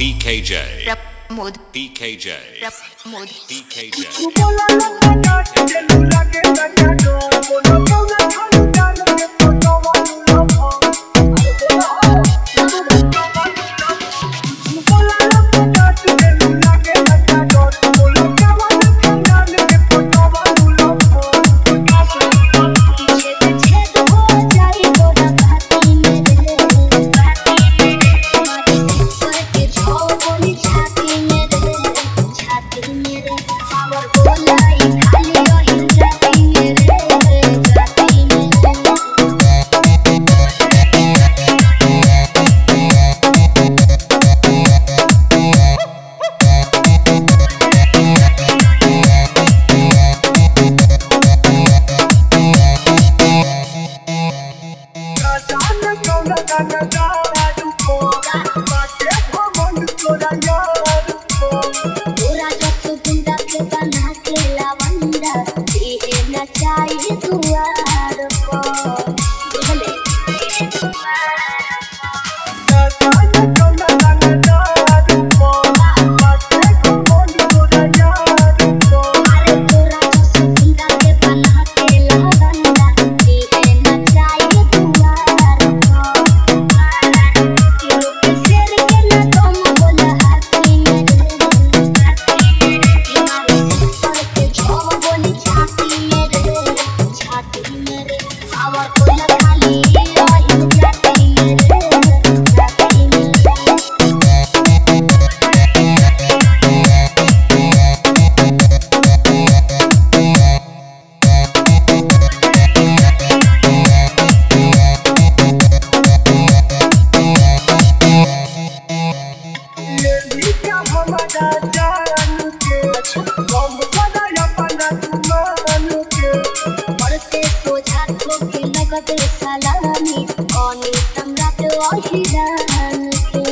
PKJ. Pramod. PKJ. Pramod. PKJ. तोरा जब गुंडा के बना के लवंडा दिहे न चाहिए दुआर पर भले सलामी ओनी सम्राट ओहिरान के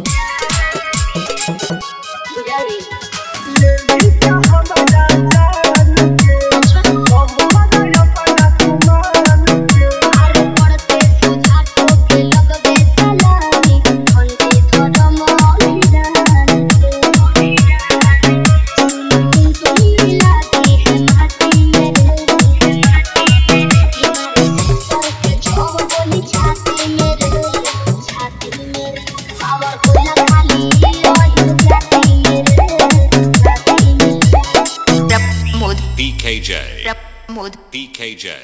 बुझाई ले क्या हमारा जान के हमारा अपना तुमान के अरे पड़ते सुझा के लगबे सलामी ओनी धर्म ओहिरान के तुम लागी है माटी मेरे PKJ. Pramod. PKJ.